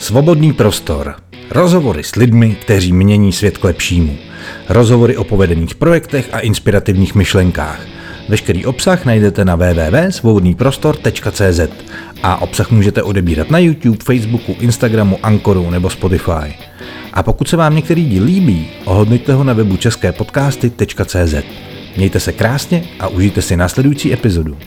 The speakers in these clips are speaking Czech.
Svobodný prostor. Rozhovory s lidmi, kteří mění svět k lepšímu. Rozhovory o povedených projektech a inspirativních myšlenkách. Veškerý obsah najdete na www.svobodnýprostor.cz a obsah můžete odebírat na YouTube, Facebooku, Instagramu, Anchoru nebo Spotify. A pokud se vám některý díl líbí, ohodnoťte ho na webu česképodcasty.cz. Mějte se krásně a užijte si následující epizodu.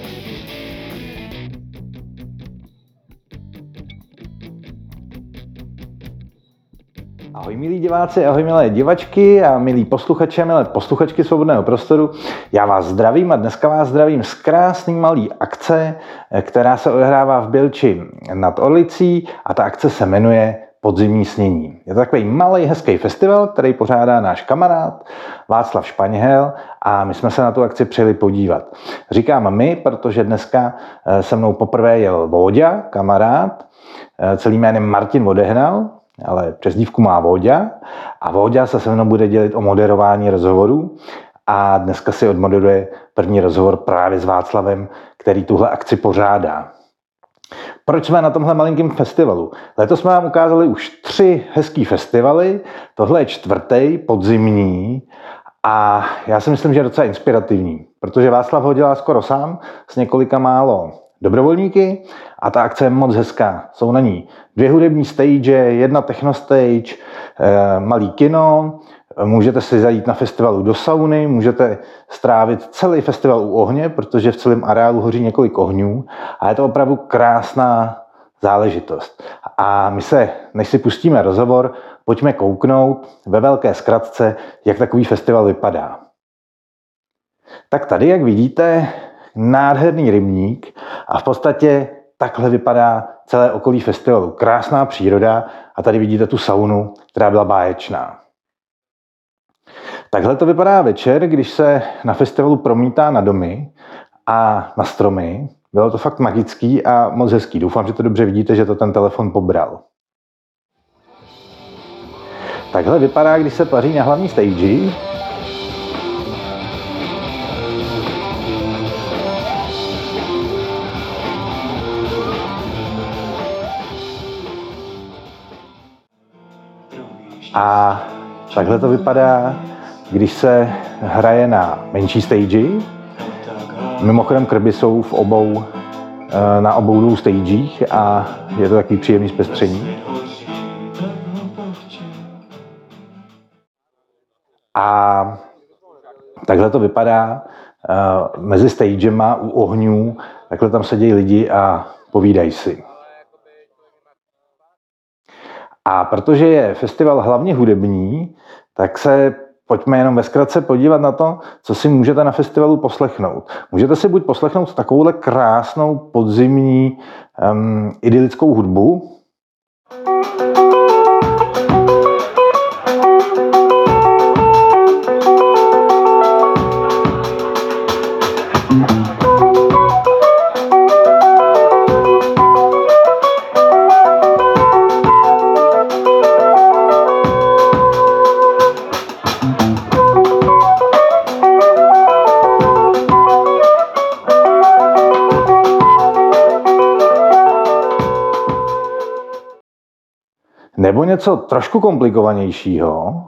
Ahoj milí diváci, ahoj milé divačky a milí posluchači a milé posluchačky Svobodného prostoru. Já vás zdravím a dneska vás zdravím z krásný malý akce, která se odehrává v Bělči nad Orlicí a ta akce se jmenuje Podzimní snění. Je to takový malý hezký festival, který pořádá náš kamarád Václav Španěl a my jsme se na tu akci přijeli podívat. Říkám my, protože dneska se mnou poprvé jel Vóďa, kamarád, celým jménem Martin Odehnal, ale přezdívku má Vóďa a Vóďa se mnou bude dělit o moderování rozhovorů a dneska si odmoderuje první rozhovor právě s Václavem, který tuhle akci pořádá. Proč jsme na tomhle malinkém festivalu? Letos jsme vám ukázali už 3 hezký festivaly, tohle je 4. podzimní a já si myslím, že je docela inspirativní, protože Václav ho dělá skoro sám s několika málo dobrovolníky a ta akce je moc hezká. Jsou na ní 2 hudební stage, 1 technostage, malý kino, můžete si zajít na festivalu do sauny, můžete strávit celý festival u ohně, protože v celém areálu hoří několik ohňů a je to opravdu krásná záležitost. A my se, než si pustíme rozhovor, pojďme kouknout ve velké zkratce, jak takový festival vypadá. Tak tady, jak vidíte, nádherný rybník a v podstatě takhle vypadá celé okolí festivalu. Krásná příroda a tady vidíte tu saunu, která byla báječná. Takhle to vypadá večer, když se na festivalu promítá na domy a na stromy. Bylo to fakt magický a moc hezký. Doufám, že to dobře vidíte, že to ten telefon pobral. Takhle vypadá, když se paří na hlavní stage. A takhle to vypadá, když se hraje na menší stage. Mimochodem krby jsou na obou 2 stagech a je to takový příjemný zpestření. A takhle to vypadá mezi stagema u ohňů, takhle tam sedí lidi a povídají si. A protože je festival hlavně hudební, tak se pojďme jenom ve zkratce podívat na to, co si můžete na festivalu poslechnout. Můžete si buď poslechnout takovouhle krásnou podzimní idylickou hudbu, nebo něco trošku komplikovanějšího.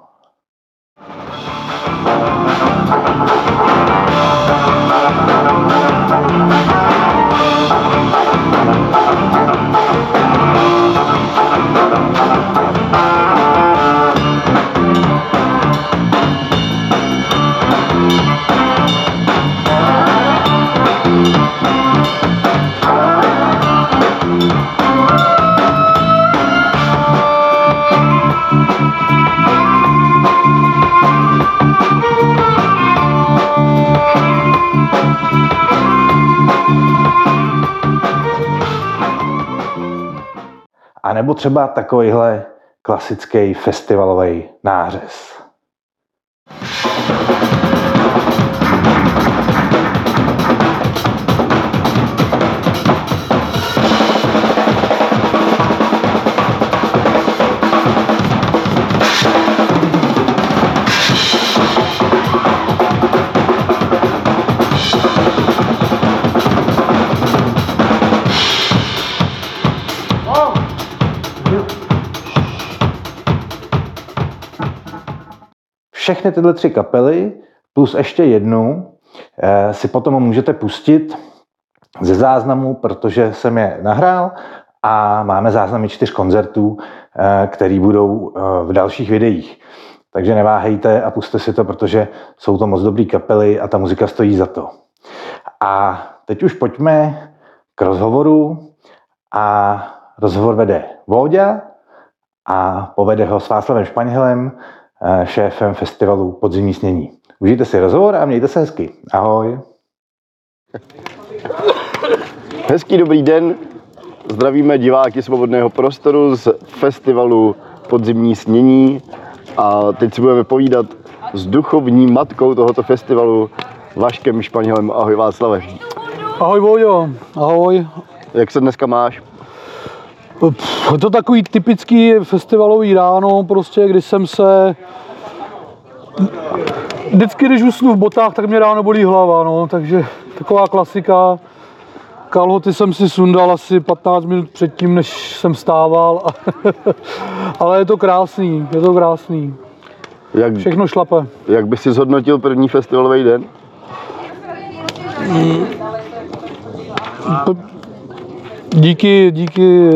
A nebo třeba takovýhle klasický festivalový nářez. všechny tyhle 3 kapely plus ještě jednu si potom můžete pustit ze záznamu, protože jsem je nahrál a máme záznamy 4 koncertů, které budou v dalších videích. Takže neváhejte a pusťte si to, protože jsou to moc dobrý kapely a ta muzika stojí za to. A teď už pojďme k rozhovoru. A rozhovor vede Vóďa a povede ho s Václavem Španělem, šéfem festivalu Podzimní snění. Užijte si rozhovor a mějte se hezky. Ahoj. Hezký dobrý den. Zdravíme diváky Svobodného prostoru z festivalu Podzimní snění. A teď si budeme povídat s duchovní matkou tohoto festivalu, Vaškem Španělem. Ahoj Václave. Ahoj Vóďo, ahoj. Jak se dneska máš? Je to takový typický festivalový ráno, prostě, kdy jsem se... Vždycky, když usnu v botách, tak mě ráno bolí hlava, no, takže taková klasika. Kalhoty jsem si sundal asi 15 minut předtím, než jsem vstával, ale je to krásný, je to krásný. Všechno šlape. Jak bys si zhodnotil první festivalový den? Díky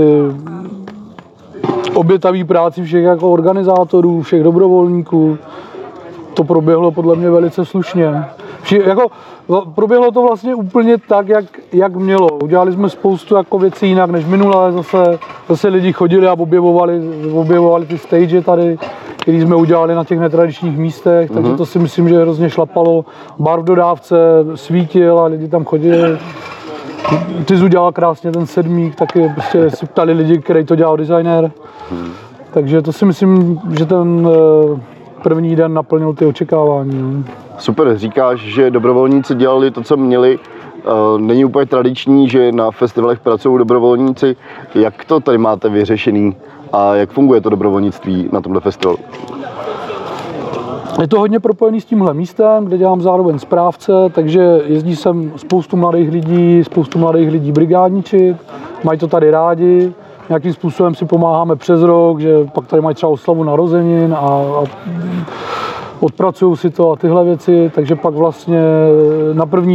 obětavý práci všech jako organizátorů, všech dobrovolníků, to proběhlo podle mě velice slušně. Proběhlo to vlastně úplně tak, jak mělo. Udělali jsme spoustu jako věcí jinak než minule, zase lidi chodili a objevovali ty stage tady, který jsme udělali na těch netradičních místech, takže to si myslím, že hrozně šlapalo. Bar v dodávce svítil a lidi tam chodili. Ty jsi udělal krásně ten sedmík, taky prostě si ptali lidi, který to dělal designér. Takže to si myslím, že ten první den naplnil ty očekávání. Super, říkáš, že dobrovolníci dělali to, co měli. Není úplně tradiční, že na festivalech pracují dobrovolníci. Jak to tady máte vyřešený a jak funguje to dobrovolnictví na tomhle festivalu? Je to hodně propojený s tímhle místem, kde dělám zároveň správce, takže jezdí sem spoustu mladých lidí brigádničit, mají to tady rádi, nějakým způsobem si pomáháme přes rok, že pak tady mají třeba oslavu narozenin a odpracují si to a tyhle věci, takže pak vlastně na první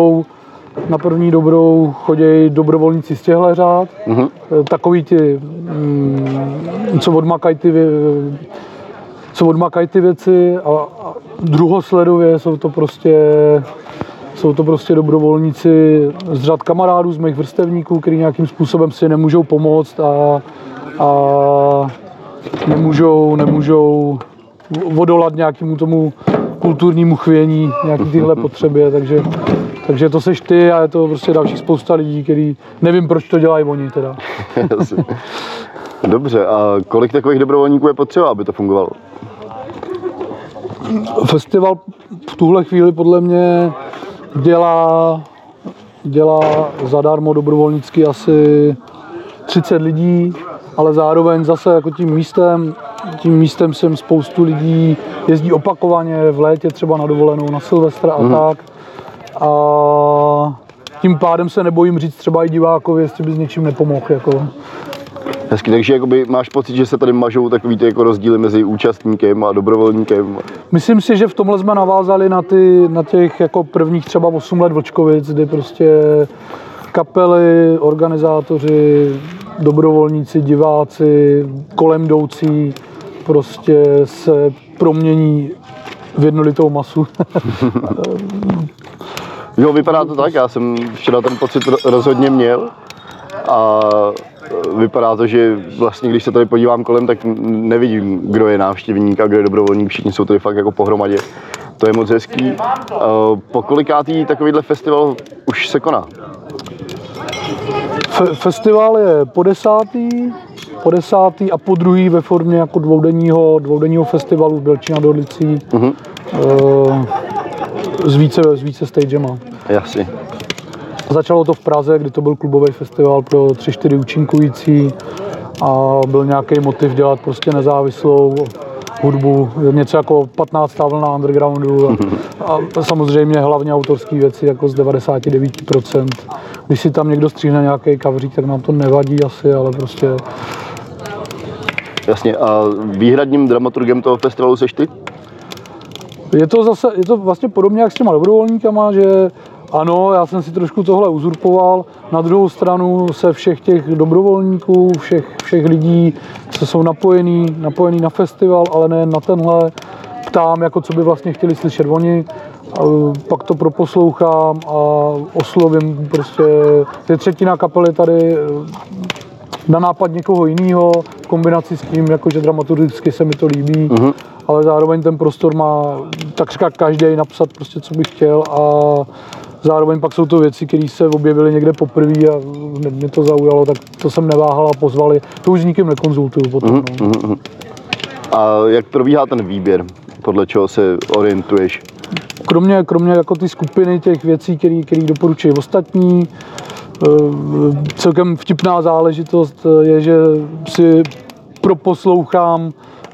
dobrou chodí dobrovolníci z těchto řád, takový ti, co odmakají ty věci a druhosledově jsou to prostě dobrovolníci z řad kamarádů, z mých vrstevníků, kteří nějakým způsobem si nemůžou pomoct a nemůžou odolat nějakému tomu kulturnímu chvění, nějaký tyhle potřebě, takže to seš ty a je to prostě další spousta lidí, který nevím, proč to dělají oni teda. Dobře, a kolik takových dobrovolníků je potřeba, aby to fungovalo? Festival v tuhle chvíli podle mě dělá zadarmo dobrovolnicky asi 30 lidí, ale zároveň zase jako tím místem sem spoustu lidí jezdí opakovaně v létě třeba na dovolenou, na Silvestra a tak. A tím pádem se nebojím říct třeba i divákovi, jestli by s něčím nepomohl. Jako. Hezky, takže jakoby máš pocit, že se tady mažou takový ty jako rozdíly mezi účastníkem a dobrovolníkem? Myslím si, že v tomhle jsme navázali na těch jako prvních třeba 8 let Vlčkovic, kdy prostě kapely, organizátoři, dobrovolníci, diváci, kolem jdoucí prostě se promění v jednolitou masu. Jo, vypadá to tak, já jsem včera ten pocit rozhodně měl a vypadá to, že vlastně když se tady podívám kolem, tak nevidím, kdo je návštěvník a kdo je dobrovolník, všichni jsou tady fakt jako pohromadě. To je moc hezký. Po kolikátý takovýhle festival už se koná? Festival je po desátý a po druhý ve formě jako dvoudenního festivalu v Belči nad Orlicí s více stagema. Jasně. Začalo to v Praze, kdy to byl klubový festival pro 3-4 účinkující a byl nějaký motiv dělat prostě nezávislou hudbu, něco jako 15. vlna undergroundu a samozřejmě hlavně autorské věci jako z 99%. Když si tam někdo stříhne nějaký kavřík, tak nám to nevadí asi, ale prostě... Jasně, a výhradním dramaturgem toho festivalu seš ty? Je to vlastně podobně jak s těma dobrovolníkama, že ano, já jsem si trošku tohle uzurpoval, na druhou stranu se všech těch dobrovolníků, všech lidí, co jsou napojení na festival, ale nejen na tenhle, ptám, jako co by vlastně chtěli slyšet oni, pak to proposlouchám a oslovím prostě, je třetina kapely tady na nápad někoho jiného, v kombinaci s tím, jakože dramaturgicky se mi to líbí, ale zároveň ten prostor má takřka každý napsat prostě, co by chtěl a zároveň pak jsou to věci, které se objevily někde poprvé a mě to zaujalo, tak to jsem neváhal a pozvali. To už s nikým nekonzultuju potom. No. A jak probíhá ten výběr? Podle čeho se orientuješ? Kromě jako ty skupiny těch věcí, které doporučují ostatní, celkem vtipná záležitost je, že si proposlouchám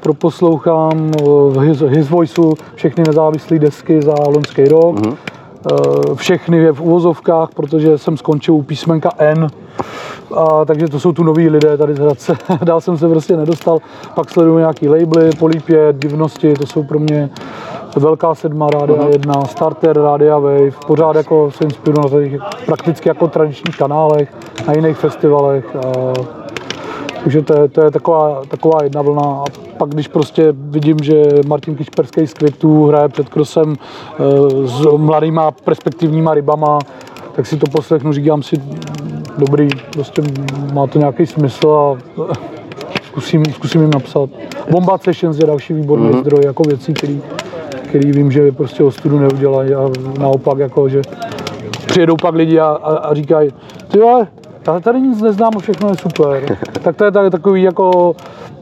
v His Voiceu všechny nezávislé desky za loňský rok. Všechny je v uvozovkách, protože jsem skončil u písmenka N. Takže to jsou tu noví lidé tady z Hradce. Dál jsem se prostě nedostal. Pak sleduju nějaký labely, Polipě, Divnosti, to jsou pro mě Velká sedma, Rádia 1, Starter, Rádia Wave. Pořád jako se inspiruju na těch prakticky jako tradičních kanálech, na jiných festivalech. Takže to je taková jedna vlna. A pak když prostě vidím, že Martin Kišperský z Květů hraje před Krosem s mladýma perspektivníma rybama, tak si to poslechnu, říkám si, dobrý, prostě má to nějaký smysl a zkusím jim napsat. Bomba Sessions je další výborný zdroj jako věcí, který vím, že prostě ostudu neudělají a naopak jako, že přijedou pak lidi a říkají, ty vole, já tady nic neznám a všechno je super. Tak to je takový jako,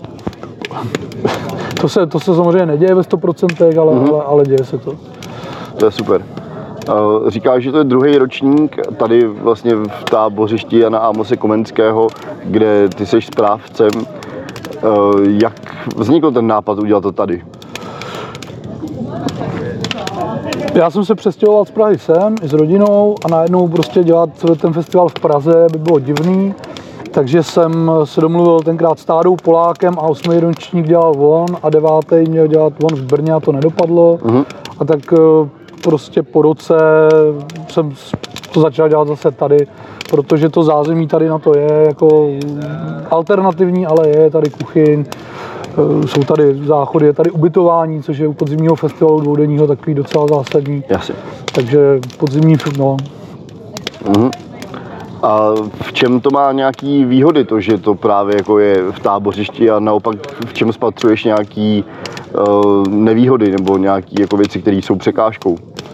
to se samozřejmě neděje ve 100%, ale děje se to. To je super. Říkáš, že to je druhý ročník tady vlastně v tábořišti Jana Amose Komenského, kde ty jsi správcem. Jak vznikl ten nápad udělat to tady? Já jsem se přestěhoval z Prahy sem i s rodinou a najednou prostě dělat ten festival v Praze by bylo divný. Takže jsem se domluvil tenkrát s Tádou Polákem a 8. ročník dělal on a 9. měl dělat on v Brně a to nedopadlo. A tak prostě po roce jsem to začal dělat zase tady, protože to zázemí tady na to je jako alternativní, ale je tady kuchyň, jsou tady záchody, je tady ubytování, což je u podzimního festivalu dvoudenního takový docela zásadní. Jasně. Takže podzimní, no. A v čem to má nějaký výhody, to, že to právě jako je v tábořišti a naopak v čem spatřuješ nějaký nevýhody nebo nějaký jako věci, které jsou překážkou?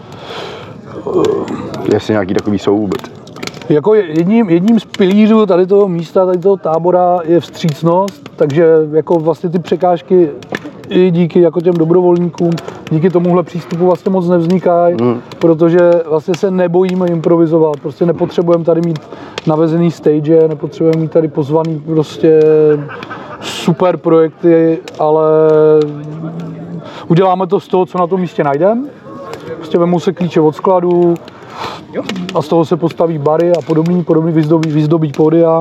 Jestli nějaký takový jsou vůbec? Jako jedním z pilířů tady toho místa, tady toho tábora je vstřícnost, takže jako vlastně ty překážky i díky jako těm dobrovolníkům, díky tomuhle přístupu vlastně moc nevznikají, protože vlastně se nebojíme improvizovat, prostě nepotřebujeme tady mít navezený stage, nepotřebujeme mít tady pozvaný prostě super projekty, ale uděláme to z toho, co na tom místě najdeme. Prostě vemou se klíče od skladu a z toho se postaví bary a podobný vyzdobí pódia.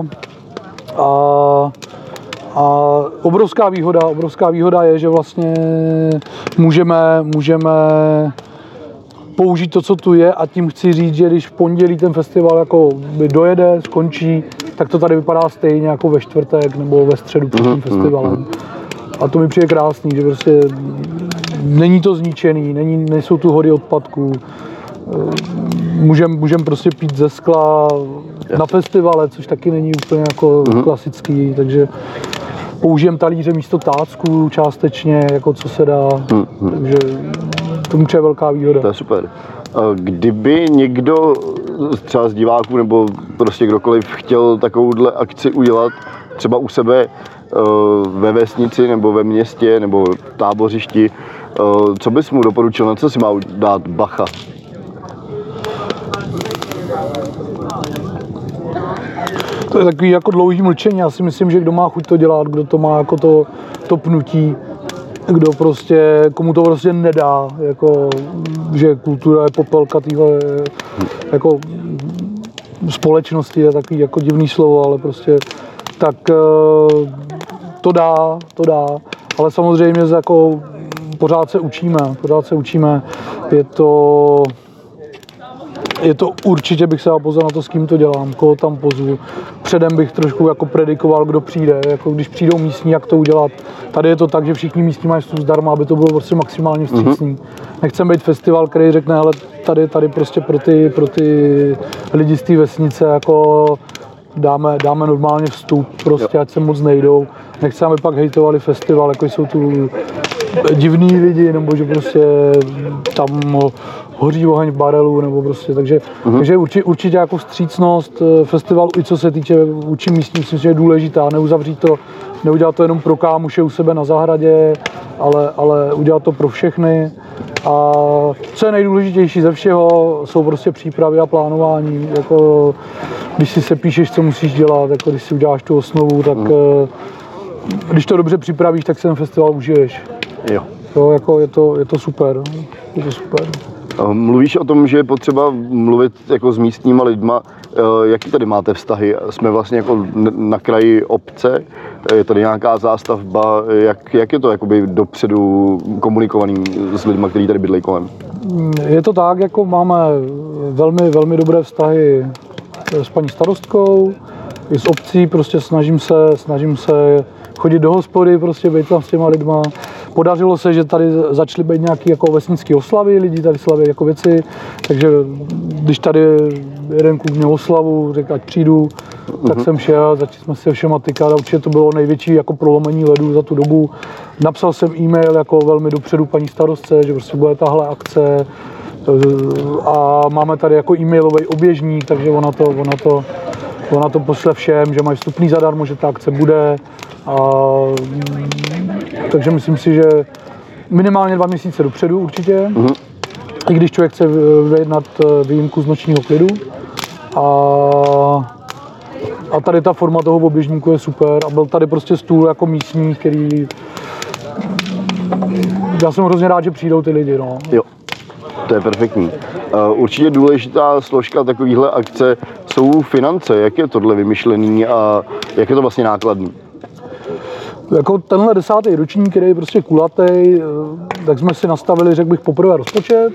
A obrovská výhoda je, že vlastně můžeme použít to, co tu je, a tím chci říct, že když v pondělí ten festival jako dojede, skončí, tak to tady vypadá stejně jako ve čtvrtek nebo ve středu před tím festivalem. A to mi přijde krásný, že prostě není to zničený, nejsou tu hory odpadků. Můžem prostě pít ze skla na festivale, což taky není úplně jako klasický, takže použijem talíře místo tácků částečně, jako co se dá, takže to mi přijde velká výhoda. To je super. Kdyby někdo třeba z diváků nebo prostě kdokoliv chtěl takovouhle akci udělat třeba u sebe ve vesnici nebo ve městě nebo v tábořišti, co bys mu doporučil, na co si má dát bacha? To je takový jako dlouhý mlčení. Já si myslím, že kdo má chuť to dělat, kdo to má jako to pnutí, kdo prostě, komu to prostě nedá, jako, že kultura je popelka téhle jako společnosti, je takový jako divný slovo, ale prostě tak to dá, ale samozřejmě jako pořád se učíme, je to určitě bych se dal pozor na to, s kým to dělám, koho tam pozvu. Předem bych trošku jako predikoval, kdo přijde, jako když přijdou místní, jak to udělat. Tady je to tak, že všichni místní mají vstup zdarma, aby to bylo prostě maximálně vstřícný. Nechceme být festival, který řekne, hele, tady prostě pro ty lidi z té vesnice jako dáme normálně vstup, prostě ať se moc nejdou. Nechceme, aby pak hejtovali festival, jako jsou tu divní lidi, nebo že prostě tam hoří oheň v barelu, nebo prostě, takže určitě jako vstřícnost festivalu, i co se týče vůči místní, myslím, že je důležitá, neuzavřít to, neudělat to jenom pro kámoše u sebe na zahradě, ale udělat to pro všechny. A co je nejdůležitější ze všeho, jsou prostě přípravy a plánování, jako když si se píšeš, co musíš dělat, jako když si uděláš tu osnovu, tak když to dobře připravíš, tak se ten festival užiješ. Jo, jako je to super. Mluvíš o tom, že je potřeba mluvit jako s místníma lidma. Jaký tady máte vztahy? Jsme vlastně jako na kraji obce, je tady nějaká zástavba, jak je to jakoby dopředu komunikovaný s lidma, kteří tady bydlejí kolem? Je to tak, jako máme velmi, velmi dobré vztahy s paní starostkou, i s obcí, prostě snažím se chodit do hospody, prostě být tam s těma lidma. Podařilo se, že tady začaly být nějaké jako vesnické oslavy, lidi tady slaví jako věci, takže když tady jeden kluk měl oslavu, řekl, ať přijdu, tak jsem šel, začali jsme se všema tykat a určitě to bylo největší jako prolomení ledu za tu dobu. Napsal jsem e-mail jako velmi dopředu paní starostce, že prostě bude tahle akce a máme tady jako e-mailový oběžník, takže ona to pošle všem, že mají vstupný zadarmo, že ta akce bude. Takže myslím si, že minimálně 2 měsíce dopředu určitě, i když člověk chce vyjednat výjimku z nočního klidu. A tady ta forma toho oběžníku je super a byl tady prostě stůl jako místní, který... Já jsem hrozně rád, že přijdou ty lidi, no. Jo, to je perfektní. Určitě důležitá složka takovéhle akce jsou finance. Jak je tohle vymyšlený a jak je to vlastně nákladný? Jako tenhle 10. ročník, který je prostě kulatý, tak jsme si nastavili, řekl bych, poprvé rozpočet,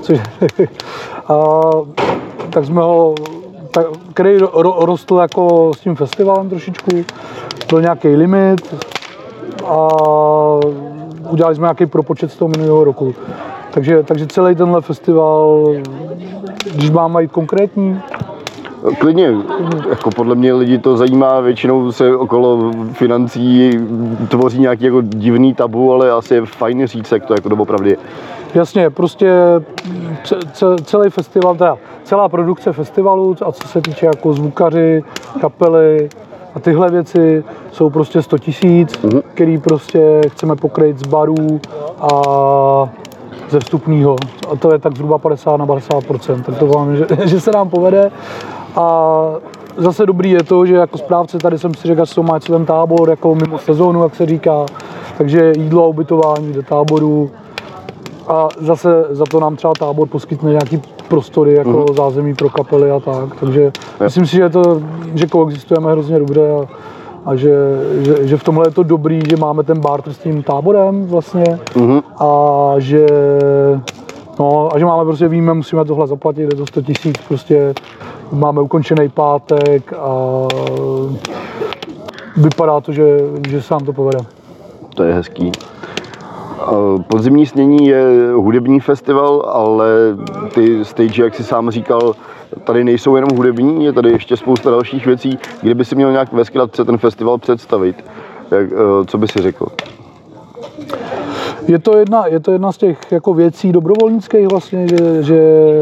tak jsme ho, který rostl jako s tím festivalem trošičku, byl nějaký limit a udělali jsme nějaký propočet z toho minulého roku. Takže celý tenhle festival, když máme jít konkrétní, klidně, jako podle mě lidi to zajímá, většinou se okolo financí tvoří nějaký jako divný tabu, ale asi je fajn říct, jak to jako doopravdy je. Jasně, prostě celý festival, teda celá produkce festivalu, a co se týče jako zvukaři, kapely a tyhle věci, jsou prostě 100 000, který prostě chceme pokrýt z barů a ze vstupního. A to je tak zhruba 50 na 50%. Tak to vám, že se nám povede. A zase dobrý je to, že jako správce tady jsem si řekl, že má ten tábor jako mimo sezónu, jak se říká. Takže jídlo a ubytování do táboru. A zase za to nám třeba tábor poskytne nějaký prostory jako zázemí pro kapely a tak. Takže myslím si, že koexistujeme hrozně dobře a že v tomhle je to dobrý, že máme ten barter s tím táborem vlastně a že máme prostě víme, musíme tohle zaplatit, je to 100 000, prostě máme ukončený pátek a vypadá to, že se nám to povede. To je hezký. Podzimní snění je hudební festival, ale ty stage, jak jsi sám říkal, tady nejsou jenom hudební, je tady ještě spousta dalších věcí. Kdyby si měl nějak ve zkratce ten festival představit, co by si řekl? Je to jedna z těch jako věcí dobrovolnických vlastně, že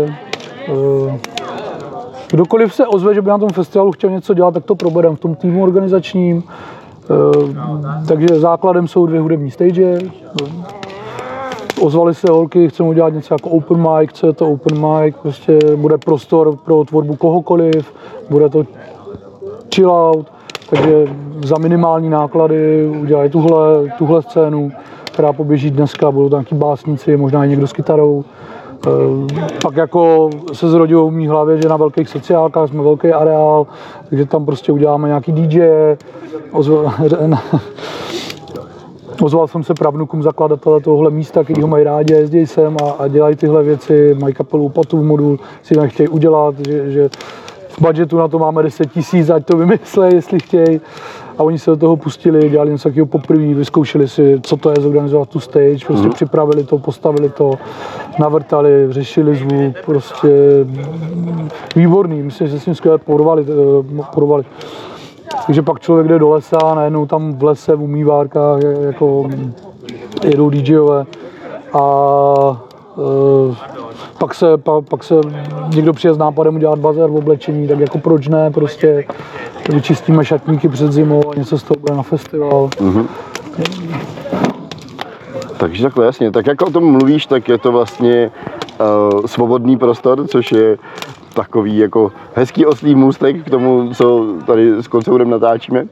kdokoliv se ozve, že by na tom festivalu chtěl něco dělat, tak to probereme v tom týmu organizačním. Takže základem jsou 2 hudební stage. Ozvali se holky, chceme udělat něco jako open mic, co je to open mic, prostě bude prostor pro tvorbu kohokoliv, bude to chill out, takže za minimální náklady udělají tuhle scénu, která poběží dneska, budou tam nějaký básníci, možná i někdo s kytarou. Pak jako se zrodilo v mý hlavě, že na velkých sociálkách jsme velký areál, takže tam prostě uděláme nějaký DJ, Ozval jsem se pravnukům zakladatele tohohle místa, který ho mají rádi, jezdí sem a dělají tyhle věci, mají kapelu Upatův modul, si nechtějí udělat, že v budžetu na to máme 10 000, ať to vymyslej, jestli chtějí. A oni se do toho pustili, dělali něco takového poprvé, vyzkoušeli si, co to je zorganizovat tu stage, prostě připravili to, postavili to, navrtali, řešili zvuk, prostě výborný, myslím, že se s tím skvěle porvali. Takže pak člověk jde do lesa, najednou tam v lese, v umývárkách, jako jedou DJové a pak se někdo přijde s nápadem udělat bazar v oblečení, tak jako proč ne, prostě vyčistíme šatníky před zimou a něco z toho bude na festival. Takže takhle jasně, tak jak o tom mluvíš, tak je to vlastně svobodný prostor, což je takový jako hezký oslý můstek k tomu, co tady s Koncourem natáčíme.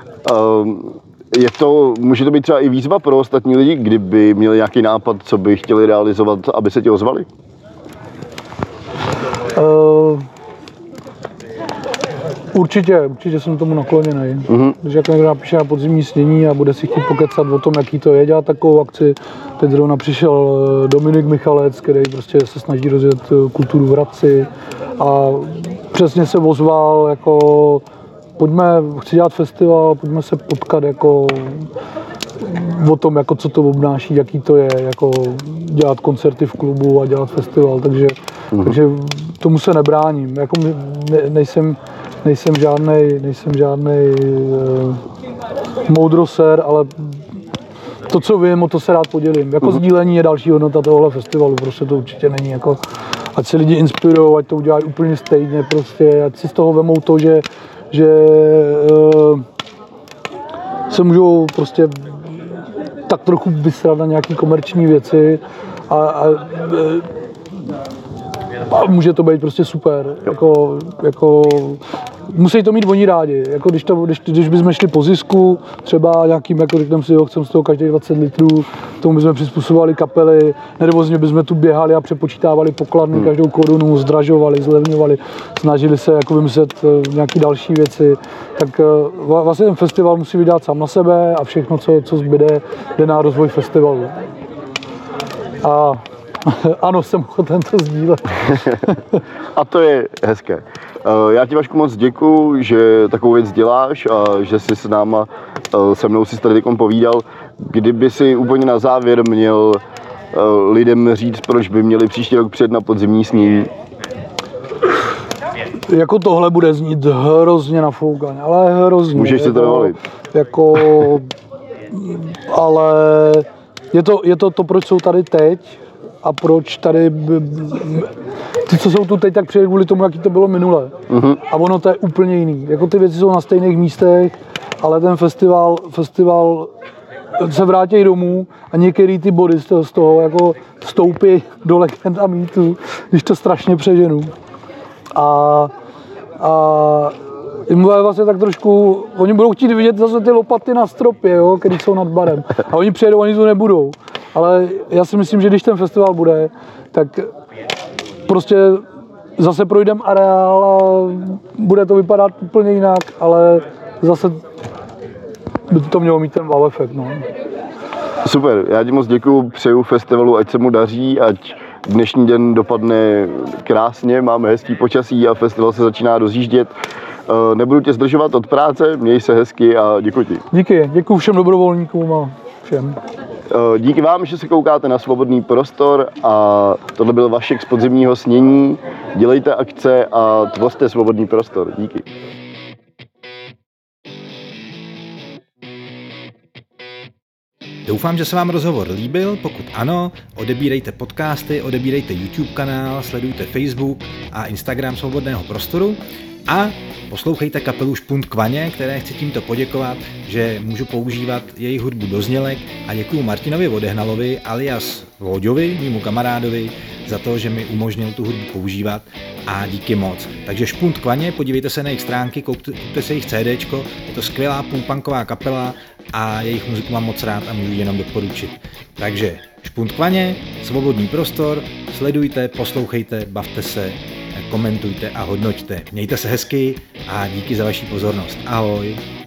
Může to být třeba i výzva pro ostatní lidi, kdyby měli nějaký nápad, co by chtěli realizovat, aby se tě ozvali? Určitě jsem tomu nakloněný. Když jak někdo napíše na podzimní snění a bude si chtít pokecat o tom, jaký to je dělat takovou akci. Teď zrovna přišel Dominik Michalec, který prostě se snaží rozjet kulturu v Hradci a přesně se ozval jako chci dělat festival, pojďme se potkat jako o tom, jako co to obnáší, jaký to je, jako dělat koncerty v klubu a dělat festival, takže tomu se nebráním. Jako nejsem žádnej moudroser, ale to, co vím, o to se rád podělím. Jako sdílení je další hodnota tohohle festivalu, prostě to určitě není jako, ať se lidi inspirujou, ať to udělají úplně stejně, prostě, ať si z toho vemou to, že se můžou prostě tak trochu vysrat na nějaké komerční věci a může to být prostě super. Jako musí to mít oni rádi. Jako když bychom šli po zisku, třeba nějakým, jako řekneme si, chceme z toho každých 20 litrů, tomu bychom přizpůsobovali kapely, nervózně bychom tu běhali a přepočítávali pokladny, každou korunu, zdražovali, zlevňovali, snažili se jako vymyslet nějaké další věci. Tak vlastně ten festival musí vydat sám na sebe a všechno, co zbyde, jde na rozvoj festivalu. A ano, jsem ochoten to sdílet. A to je hezké. Já ti, Vašku, moc děkuju, že takovou věc děláš a že jsi se mnou si tady povídal. Kdyby si úplně na závěr měl lidem říct, proč by měli příští rok přijet na podzimní snění? Jako tohle bude znít hrozně nafoukaně, ale hrozně. Můžeš si to dovolit. Ale je to, proč jsou tady teď a proč tady ty, co jsou tu teď, tak přijeli kvůli tomu, jaký to bylo minule. A ono to je úplně jiný. Jako ty věci jsou na stejných místech, ale ten festival se vrátí domů a některé ty body z toho jako vstoupí do legend a mýtů, když to strašně přeženu. A vlastně tak trošku, oni budou chtít vidět zase ty lopaty na stropě, jo, které jsou nad barem. A oni přijedou, oni tu nebudou. Ale já si myslím, že když ten festival bude, tak prostě zase projdem areál a bude to vypadat úplně jinak, ale zase by to mělo mít ten wow efekt. No. Super, já ti moc děkuju, přeju festivalu, ať se mu daří, ať dnešní den dopadne krásně, máme hezký počasí a festival se začíná rozjíždět. Nebudu tě zdržovat od práce, měj se hezky a děkuji ti. Děkuji všem dobrovolníkům a všem. Díky vám, že se koukáte na Svobodný prostor a tohle byl Vašek z podzimního snění. Dělejte akce a tvořte svobodný prostor. Díky. Doufám, že se vám rozhovor líbil, pokud ano, odebírejte podcasty, odebírejte YouTube kanál, sledujte Facebook a Instagram Svobodného prostoru a poslouchejte kapelu Špunt Kvaně, které chci tímto poděkovat, že můžu používat jejich hudbu do znělek a děkuju Martinovi Odehnalovi alias Vóďovi, mému kamarádovi, za to, že mi umožnil tu hudbu používat a díky moc. Takže Špunt Kvaně, podívejte se na jejich stránky, kupte se jejich CDčko, je to skvělá punková kapela a jejich muziku mám moc rád a můžu jenom doporučit. Takže Špunt Kvaně, Svobodný prostor, sledujte, poslouchejte, bavte se, komentujte a hodnoťte. Mějte se hezky a díky za vaši pozornost. Ahoj.